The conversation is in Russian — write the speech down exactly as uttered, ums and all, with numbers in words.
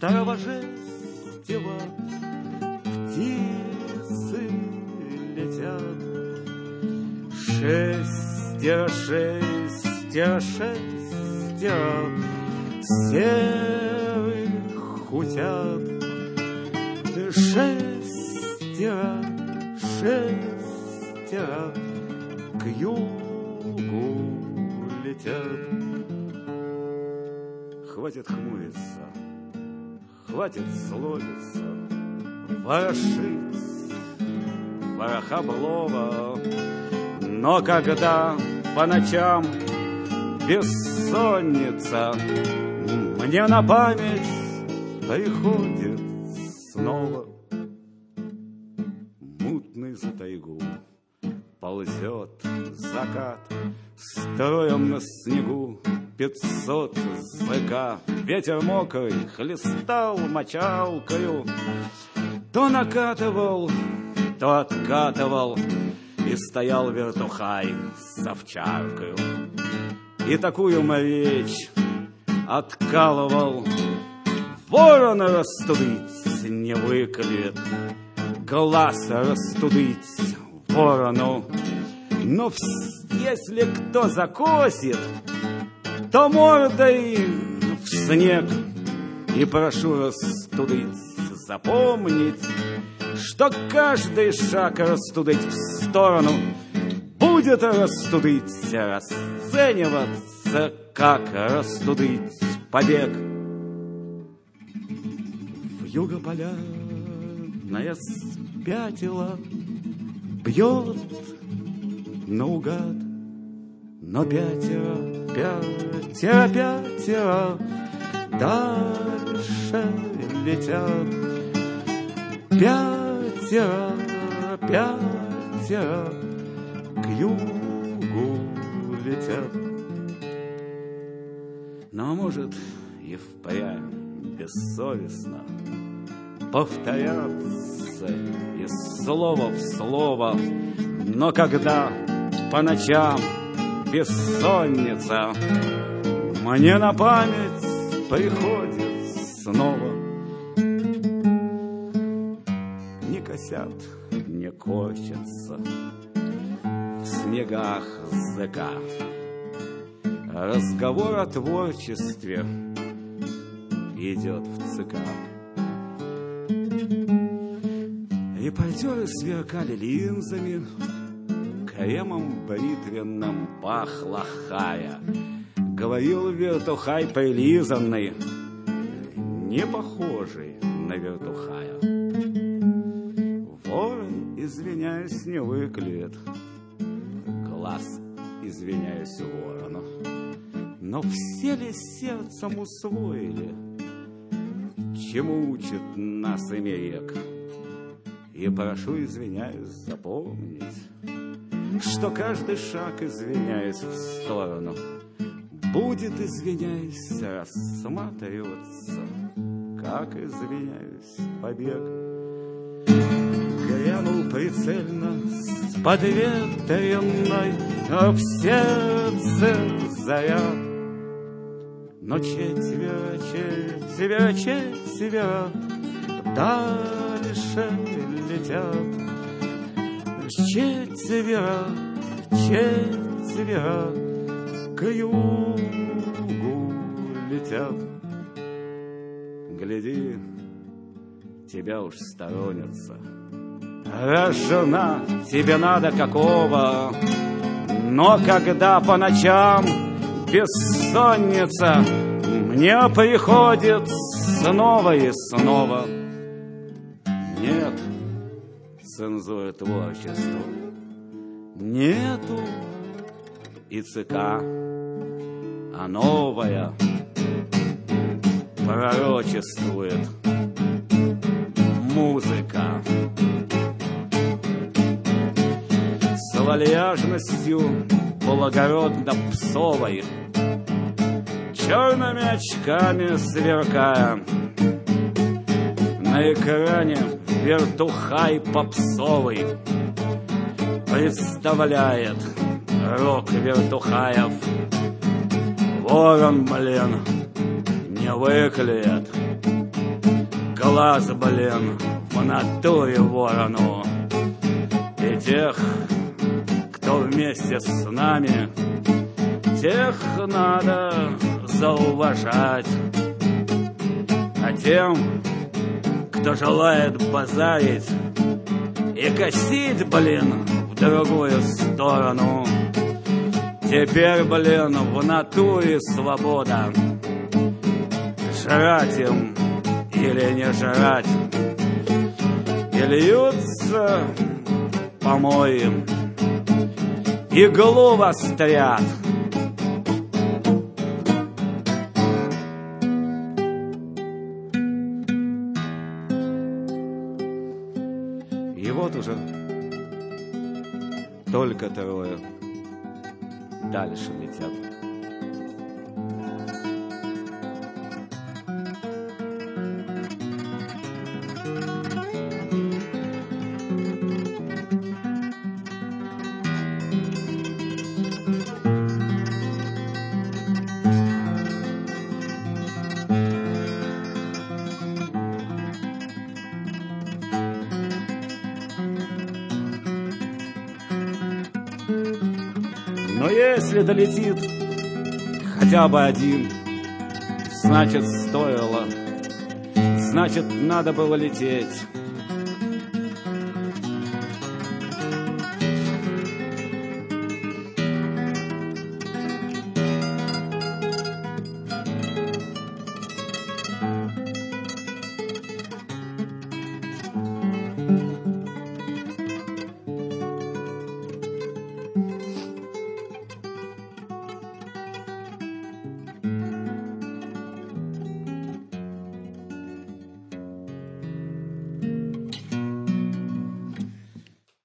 старого жестева птицы летят. Шестеро, шестеро, шестеро серых утят. Шестеро, шестеро к югу летят. Хватит хмуриться, хватит злобиться, ворошить вороха былого. Но когда по ночам бессонница мне на память приходит снова, мутный за тайгу ползет закат, строем на снегу пятьсот зыка. Ветер мокрый хлестал мочалкою, то накатывал, то откатывал, и стоял вертухай с овчаркою. И такую речь откалывал: ворона растудить не выклюет, глаз растудить ворону. Но если кто закосит, то мордой в снег. И прошу растудить запомнить, что каждый шаг растудить в сторону будет растудить, расцениваться как растудить побег. Вьюга полярная спятила, бьет наугад, но пятеро, пятеро, пятеро дальше летят. Пятеро, пятеро к югу летят. Но, может, и впрямь бессовестно повторяться из слова в слово. Но когда по ночам бессонница мне на память приходит снова, не косят, не корчатся в снегах зыка. Разговор о творчестве идет в ЦК. Репортеры сверкали линзами, кремом бритвенным пахла хая. Говорил вертухай прилизанный, не похожий на вертухая. Ворон, извиняюсь, не выклюет, глаз, извиняюсь, ворону. Но все ли сердцем усвоили, чему учит нас Эмерек? И прошу, извиняюсь, запомнить, что каждый шаг, извиняюсь, в сторону будет, извиняюсь, рассматриваться, как, извиняюсь, побег. Грянул прицельно с подветренной в сердце заряд. Но четверо, четверо, четверо дальше летят. Четверо, четверо к югу летят. Гляди, тебя уж сторонятся. Раз жена тебе надо какого, но когда по ночам бессонница мне приходит снова и снова. Нет цензуры творчеству, нету и ЦК, а новая пророчествует музыка. С вальяжностью благородно-псовой, черными очками сверкая, на экране вертухай попсовый представляет рок вертухаев. Ворон, блин, не выклюет, глаз, блин, в натуре ворону. И тех, кто вместе с нами, тех надо зауважать. А тем, кто желает базарить и косить, блин, в другую сторону, теперь, блин, в натуре свобода. Жрать им или не жрать, и льются помои, иглу вострят. И вот уже только трое дальше летят. Но если долетит хотя бы один, значит, стоило, значит, надо было лететь.